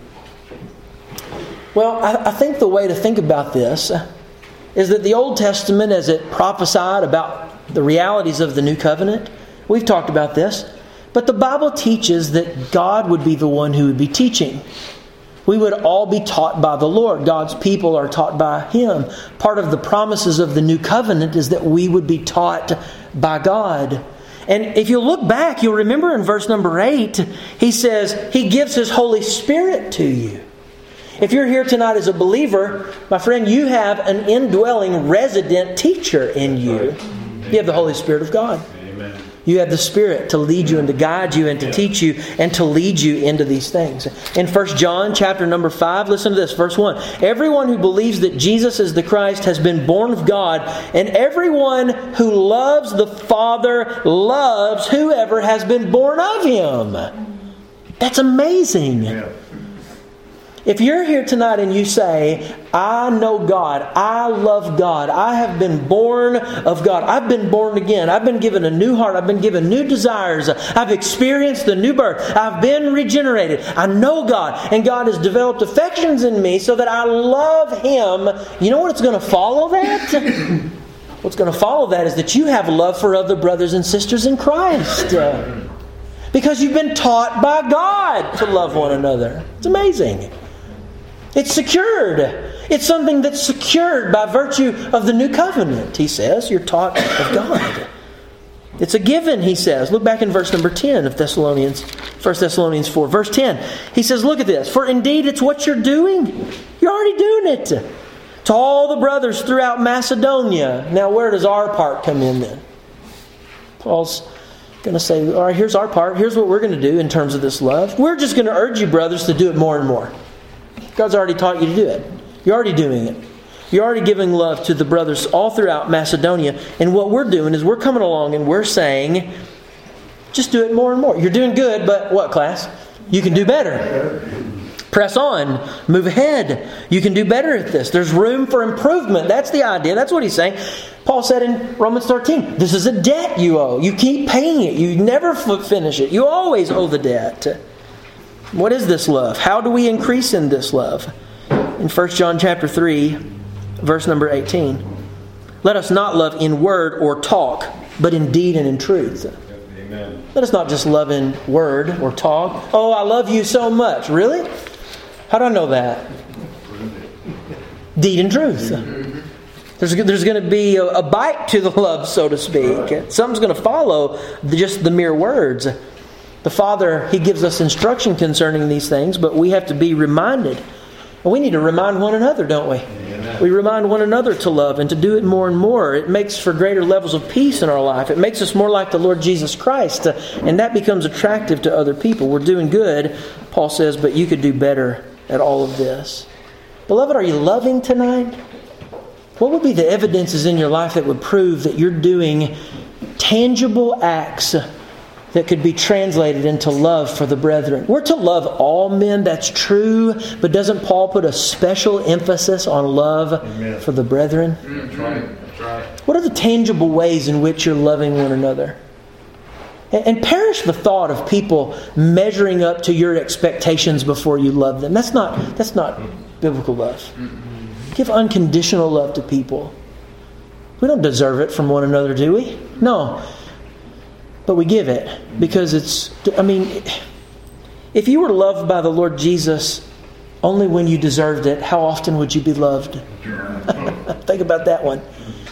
Well, I, I think the way to think about this is that the Old Testament, as it prophesied about the realities of the New Covenant, we've talked about this, but the Bible teaches that God would be the one who would be teaching. We would all be taught by the Lord. God's people are taught by Him. Part of the promises of the New Covenant is that we would be taught by God. And if you look back, you'll remember in verse number eight, he says He gives His Holy Spirit to you. If you're here tonight as a believer, my friend, you have an indwelling resident teacher in you. You have the Holy Spirit of God. Amen. You have the Spirit to lead you and to guide you and to teach you and to lead you into these things. In First John chapter number five, listen to this, verse one. Everyone who believes that Jesus is the Christ has been born of God, and everyone who loves the Father loves whoever has been born of Him. That's amazing. Yeah. If you're here tonight and you say, I know God, I love God, I have been born of God, I've been born again, I've been given a new heart, I've been given new desires, I've experienced the new birth, I've been regenerated, I know God, and God has developed affections in me so that I love Him, you know what's going to follow that? What's going to follow that is that you have love for other brothers and sisters in Christ. Because you've been taught by God to love one another. It's amazing. It's secured. It's something that's secured by virtue of the new covenant, he says. You're taught of God. It's a given, he says. Look back in verse number ten of Thessalonians, First Thessalonians four. Verse ten. He says, look at this. For indeed it's what you're doing. You're already doing it. To all the brothers throughout Macedonia. Now where does our part come in then? Paul's going to say, all right, here's our part. Here's what we're going to do in terms of this love. We're just going to urge you, brothers, to do it more and more. God's already taught you to do it. You're already doing it. You're already giving love to the brothers all throughout Macedonia. And what we're doing is we're coming along and we're saying, just do it more and more. You're doing good, but what, class? You can do better. Press on. Move ahead. You can do better at this. There's room for improvement. That's the idea. That's what he's saying. Paul said in Romans thirteen, this is a debt you owe. You keep paying it. You never finish it. You always owe the debt. What is this love? How do we increase in this love? In First John chapter three, verse number eighteen. Let us not love in word or talk, but in deed and in truth. Amen. Let us not just love in word or talk. Oh, I love you so much. Really? How do I know that? Deed and truth. There's, there's going to be a, a bite to the love, so to speak. Something's going to follow just the mere words. The Father, He gives us instruction concerning these things, but we have to be reminded. And we need to remind one another, don't we? Amen. We remind one another to love and to do it more and more. It makes for greater levels of peace in our life. It makes us more like the Lord Jesus Christ. And that becomes attractive to other people. We're doing good, Paul says, but you could do better at all of this. Beloved, are you loving tonight? What would be the evidences in your life that would prove that you're doing tangible acts that could be translated into love for the brethren? We're to love all men, that's true, but doesn't Paul put a special emphasis on love Amen. For the brethren? That's right. That's right. What are the tangible ways in which you're loving one another? And, and perish the thought of people measuring up to your expectations before you love them. That's not, that's not biblical love. Give unconditional love to people. We don't deserve it from one another, do we? No. But we give it because it's, I mean, if you were loved by the Lord Jesus only when you deserved it, how often would you be loved? Think about that one.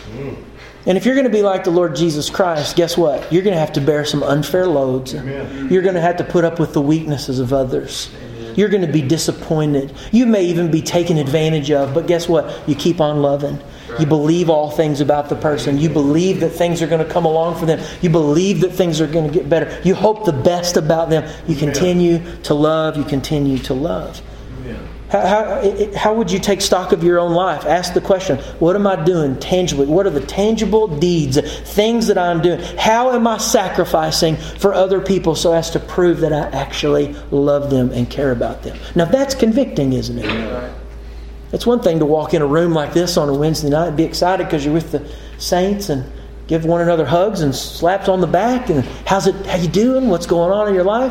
And if you're going to be like the Lord Jesus Christ, guess what? You're going to have to bear some unfair loads. Amen. You're going to have to put up with the weaknesses of others. You're going to be disappointed. You may even be taken advantage of, but guess what? You keep on loving. You believe all things about the person. You believe that things are going to come along for them. You believe that things are going to get better. You hope the best about them. You continue to love. You continue to love. How, how, how would you take stock of your own life? Ask the question, what am I doing tangibly? What are the tangible deeds, things that I'm doing? How am I sacrificing for other people so as to prove that I actually love them and care about them? Now that's convicting, isn't it? It's one thing to walk in a room like this on a Wednesday night and be excited because you're with the saints and give one another hugs and slaps on the back and how's it, how you doing? What's going on in your life?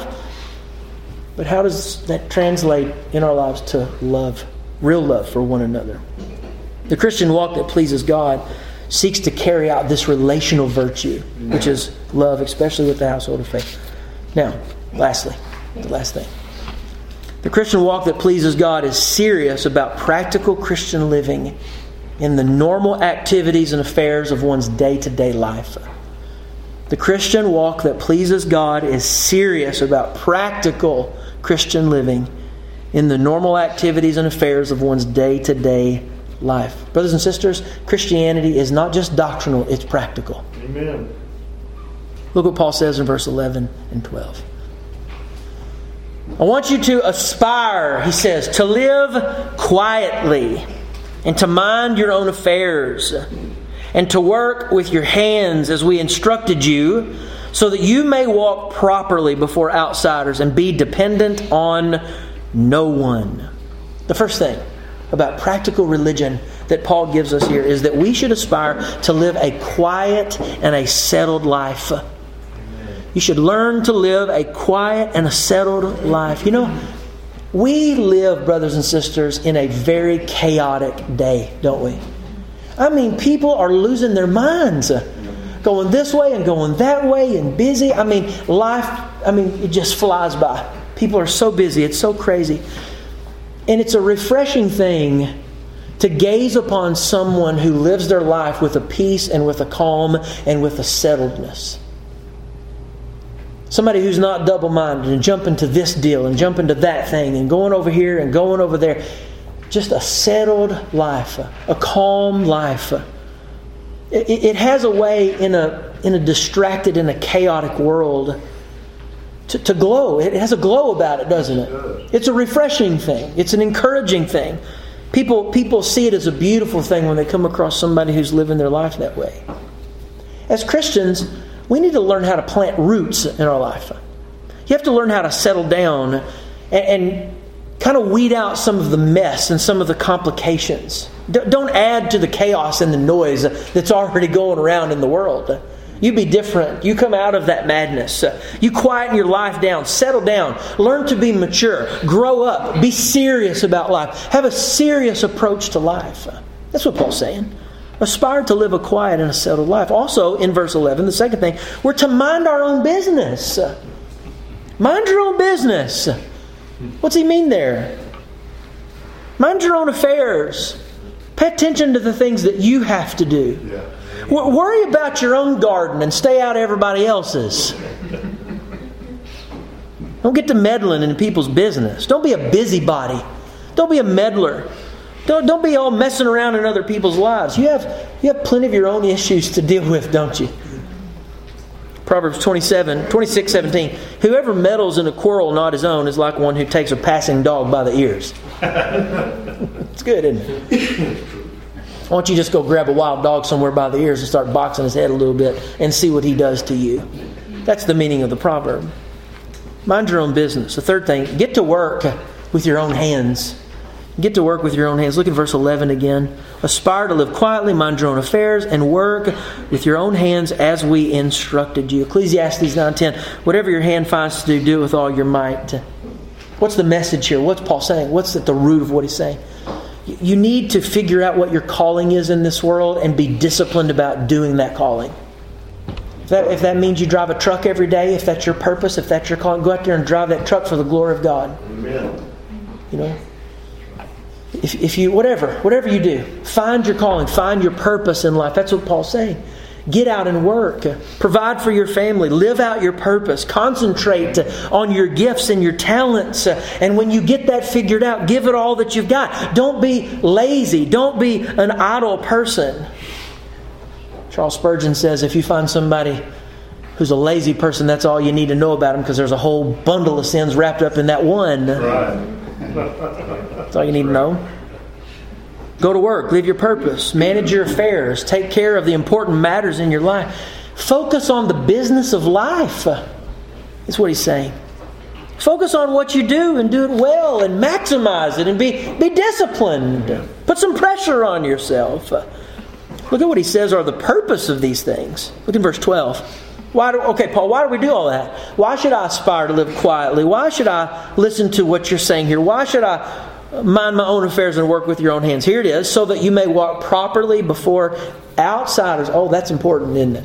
But how does that translate in our lives to love, real love for one another? The Christian walk that pleases God seeks to carry out this relational virtue, which is love, especially with the household of faith. Now, lastly, the last thing. The Christian walk that pleases God is serious about practical Christian living in the normal activities and affairs of one's day-to-day life. The Christian walk that pleases God is serious about practical Christian living in the normal activities and affairs of one's day-to-day life. Brothers and sisters, Christianity is not just doctrinal, it's practical. Amen. Look what Paul says in verse eleven and twelve. I want you to aspire, he says, to live quietly and to mind your own affairs and to work with your hands as we instructed you, so that you may walk properly before outsiders and be dependent on no one. The first thing about practical religion that Paul gives us here is that we should aspire to live a quiet and a settled life. You should learn to live a quiet and a settled life. You know, we live, brothers and sisters, in a very chaotic day, don't we? I mean, people are losing their minds. Going this way and going that way and busy. I mean, life, I mean, it just flies by. People are so busy. It's so crazy. And it's a refreshing thing to gaze upon someone who lives their life with a peace and with a calm and with a settledness. Somebody who's not double-minded and jumping to this deal and jumping to that thing and going over here and going over there. Just a settled life, a calm life. It, it has a way in a in a distracted, in a chaotic world to, to glow. It has a glow about it, doesn't it? It's a refreshing thing. It's an encouraging thing. People people see it as a beautiful thing when they come across somebody who's living their life that way. As Christians, we need to learn how to plant roots in our life. You have to learn how to settle down and, and kind of weed out some of the mess and some of the complications. D- don't add to the chaos and the noise that's already going around in the world. You be different. You come out of that madness. You quieten your life down. Settle down. Learn to be mature. Grow up. Be serious about life. Have a serious approach to life. That's what Paul's saying. Aspire to live a quiet and a settled life. Also, in verse eleven, the second thing, we're to mind our own business. Mind your own business. What's he mean there? Mind your own affairs. Pay attention to the things that you have to do. Yeah. W- worry about your own garden and stay out of everybody else's. Don't get to meddling in people's business. Don't be a busybody. Don't be a meddler. Don't, don't be all messing around in other people's lives. You have, you have plenty of your own issues to deal with, don't you? Proverbs twenty-seven, twenty-six seventeen. Whoever meddles in a quarrel not his own is like one who takes a passing dog by the ears. It's good, isn't it? Why don't you just go grab a wild dog somewhere by the ears and start boxing his head a little bit and see what he does to you? That's the meaning of the proverb. Mind your own business. The third thing, get to work with your own hands. Get to work with your own hands. Look at verse eleven again. Aspire to live quietly, mind your own affairs, and work with your own hands as we instructed you. Ecclesiastes nine ten. Whatever your hand finds to do, do it with all your might. What's the message here? What's Paul saying? What's at the root of what he's saying? You need to figure out what your calling is in this world and be disciplined about doing that calling. If that, if that means you drive a truck every day, if that's your purpose, if that's your calling, go out there and drive that truck for the glory of God. Amen. You know? If, if you, whatever, whatever you do, find your calling, find your purpose in life. That's what Paul's saying. Get out and work. Provide for your family. Live out your purpose. Concentrate on your gifts and your talents. And when you get that figured out, give it all that you've got. Don't be lazy. Don't be an idle person. Charles Spurgeon says if you find somebody who's a lazy person, that's all you need to know about them because there's a whole bundle of sins wrapped up in that one. Right. That's all you need to know. Go to work. Live your purpose. Manage your affairs. Take care of the important matters in your life. Focus on the business of life. That's what he's saying. Focus on what you do and do it well and maximize it and be, be disciplined. Put some pressure on yourself. Look at what he says are the purpose of these things. Look in verse twelve. Why do, okay, Paul, why do we do all that? Why should I aspire to live quietly? Why should I listen to what you're saying here? Why should I mind my own affairs and work with your own hands? Here it is, so that you may walk properly before outsiders. Oh, that's important, isn't it?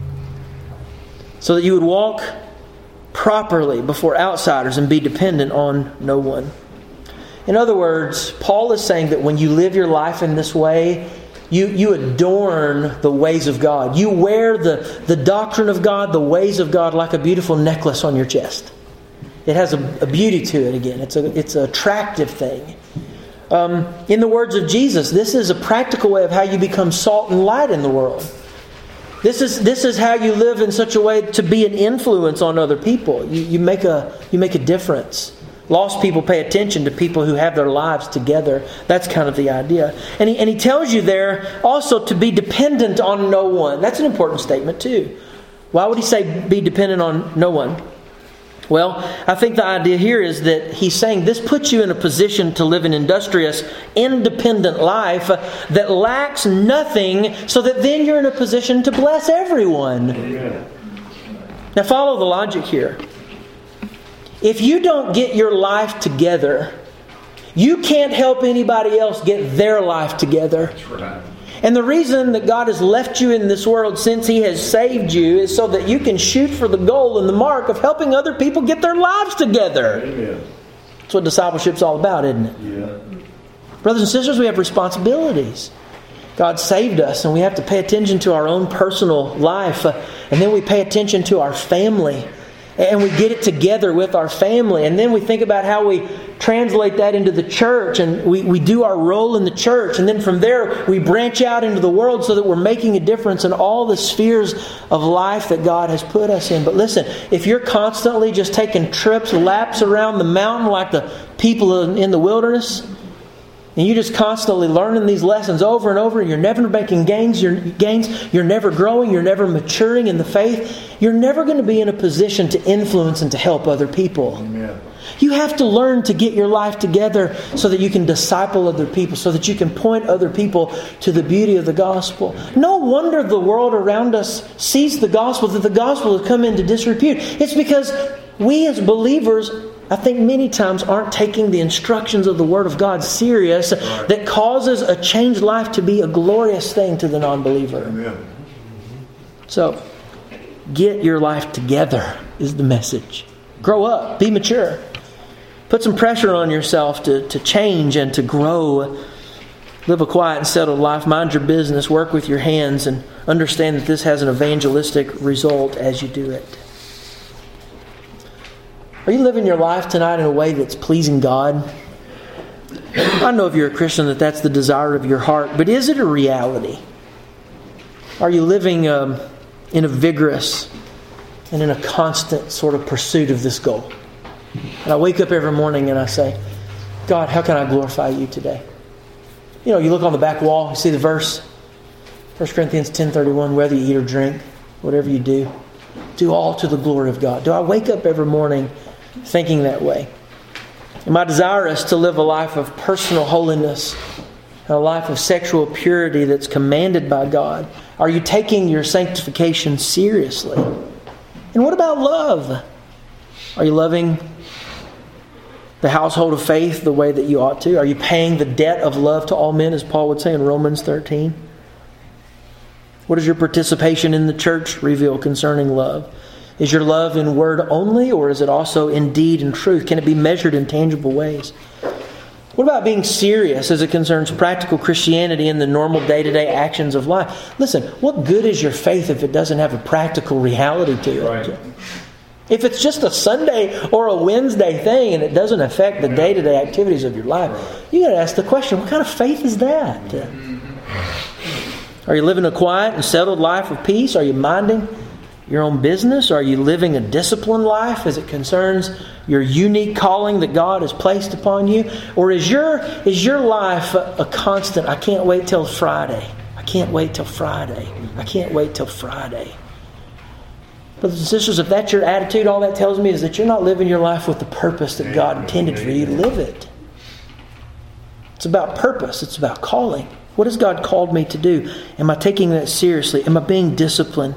So that you would walk properly before outsiders and be dependent on no one. In other words, Paul is saying that when you live your life in this way, You, you adorn the ways of God. You wear the, the doctrine of God, the ways of God, like a beautiful necklace on your chest. It has a, a beauty to it again. It's a it's an attractive thing. Um, in the words of Jesus, this is a practical way of how you become salt and light in the world. This is this is how you live in such a way to be an influence on other people. You, you make a you make a difference. Lost people pay attention to people who have their lives together. That's kind of the idea. And he, and he tells you there also to be dependent on no one. That's an important statement too. Why would he say be dependent on no one? Well, I think the idea here is that he's saying this puts you in a position to live an industrious, independent life that lacks nothing, so that then you're in a position to bless everyone. Amen. Now follow the logic here. If you don't get your life together, you can't help anybody else get their life together. That's right. And the reason that God has left you in this world since He has saved you is so that you can shoot for the goal and the mark of helping other people get their lives together. Amen. That's what discipleship's all about, isn't it? Yeah. Brothers and sisters, we have responsibilities. God saved us, and we have to pay attention to our own personal life. Uh, and then we pay attention to our family. And we get it together with our family. And then we think about how we translate that into the church. And we, we do our role in the church. And then from there, we branch out into the world so that we're making a difference in all the spheres of life that God has put us in. But listen, if you're constantly just taking trips, laps around the mountain like the people in the wilderness, and you're just constantly learning these lessons over and over, and you're never making gains, you're, gains, you're never growing, you're never maturing in the faith, you're never going to be in a position to influence and to help other people. Amen. You have to learn to get your life together so that you can disciple other people, so that you can point other people to the beauty of the gospel. No wonder the world around us sees the gospel, that the gospel has come into disrepute. It's because we as believers, I think many times, aren't taking the instructions of the Word of God serious, right, that causes a changed life to be a glorious thing to the non-believer. Amen. So, get your life together is the message. Grow up. Be mature. Put some pressure on yourself to, to change and to grow. Live a quiet and settled life. Mind your business. Work with your hands. And understand that this has an evangelistic result as you do it. Are you living your life tonight in a way that's pleasing God? I know if you're a Christian that that's the desire of your heart, but is it a reality? Are you living um, in a vigorous and in a constant sort of pursuit of this goal? And I wake up every morning and I say, God, how can I glorify you today? You know, you look on the back wall, you see the verse, First Corinthians ten thirty-one, whether you eat or drink, whatever you do, do all to the glory of God. Do I wake up every morning thinking that way? Am I desirous to live a life of personal holiness, a life of sexual purity that's commanded by God? Are you taking your sanctification seriously? And what about love? Are you loving the household of faith the way that you ought to? Are you paying the debt of love to all men, as Paul would say in Romans thirteen? What does your participation in the church reveal concerning love? Is your love in word only, or is it also in deed and truth? Can it be measured in tangible ways? What about being serious as it concerns practical Christianity and the normal day-to-day actions of life? Listen, what good is your faith if it doesn't have a practical reality to it? Right. If it's just a Sunday or a Wednesday thing and it doesn't affect the day-to-day activities of your life, you got to ask the question, what kind of faith is that? Are you living a quiet and settled life of peace? Are you minding your own business? Are you living a disciplined life as it concerns your unique calling that God has placed upon you? Or is your is your life a, a constant, I can't wait till Friday. I can't wait till Friday. I can't wait till Friday. Brothers and sisters, if that's your attitude, all that tells me is that you're not living your life with the purpose that God intended for you to live it. It's about purpose. It's about calling. What has God called me to do? Am I taking that seriously? Am I being disciplined?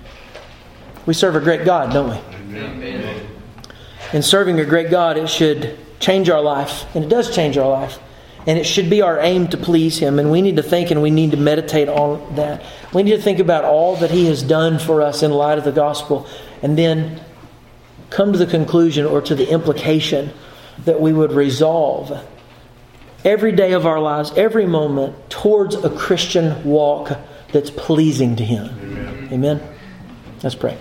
We serve a great God, don't we? Amen. In serving a great God, it should change our life. And it does change our life. And it should be our aim to please Him. And we need to think and we need to meditate on that. We need to think about all that He has done for us in light of the gospel. And then come to the conclusion or to the implication that we would resolve every day of our lives, every moment, towards a Christian walk that's pleasing to Him. Amen. Amen. Let's pray.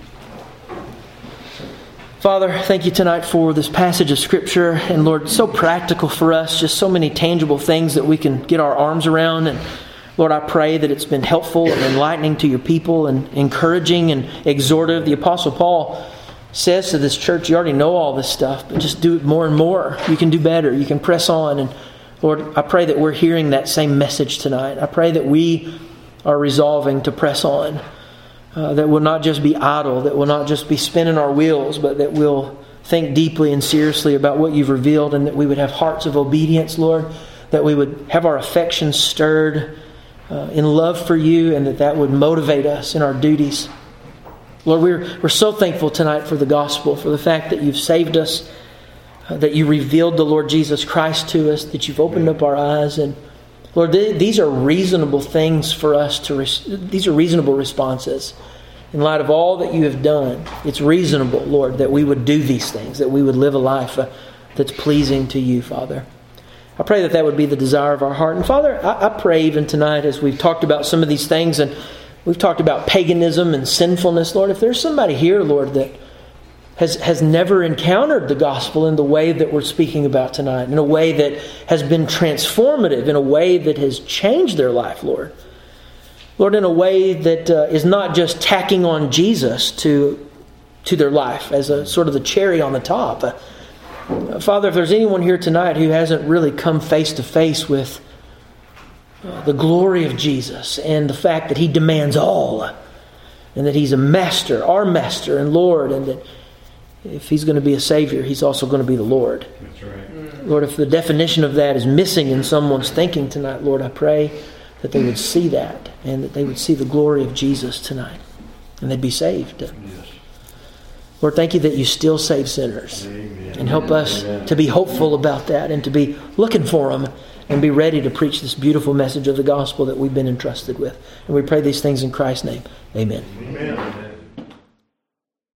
Father, thank you tonight for this passage of Scripture. And Lord, so practical for us. Just so many tangible things that we can get our arms around. And Lord, I pray that it's been helpful and enlightening to your people and encouraging and exhortive. The Apostle Paul says to this church, you already know all this stuff, but just do it more and more. You can do better. You can press on. And Lord, I pray that we're hearing that same message tonight. I pray that we are resolving to press on. Uh, that will not just be idle, that will not just be spinning our wheels, but that we'll think deeply and seriously about what you've revealed, and that we would have hearts of obedience, Lord, that we would have our affections stirred uh, in love for you, and that that would motivate us in our duties. Lord, we're, we're so thankful tonight for the gospel, for the fact that you've saved us, uh, that you revealed the Lord Jesus Christ to us, that you've opened up our eyes, and Lord, these are reasonable things for us to, res- these are reasonable responses. In light of all that you have done, it's reasonable, Lord, that we would do these things, that we would live a life uh, that's pleasing to you, Father. I pray that that would be the desire of our heart. And Father, I, I pray even tonight as we've talked about some of these things, and we've talked about paganism and sinfulness, Lord, if there's somebody here, Lord, that has, has never encountered the gospel in the way that we're speaking about tonight, in a way that has been transformative, in a way that has changed their life, Lord. Lord, in a way that uh, is not just tacking on Jesus to, to their life as a sort of the cherry on the top. Uh, Father, if there's anyone here tonight who hasn't really come face to face with uh, the glory of Jesus and the fact that He demands all, and that He's a master, our master and Lord, and that if He's going to be a Savior, He's also going to be the Lord. That's right. Lord, if the definition of that is missing in someone's thinking tonight, Lord, I pray that they would see that and that they would see the glory of Jesus tonight and they'd be saved. Yes. Lord, thank You that You still save sinners. Amen. And help us Amen. to be hopeful about that and to be looking for them and be ready to preach this beautiful message of the gospel that we've been entrusted with. And we pray these things in Christ's name. Amen. Amen.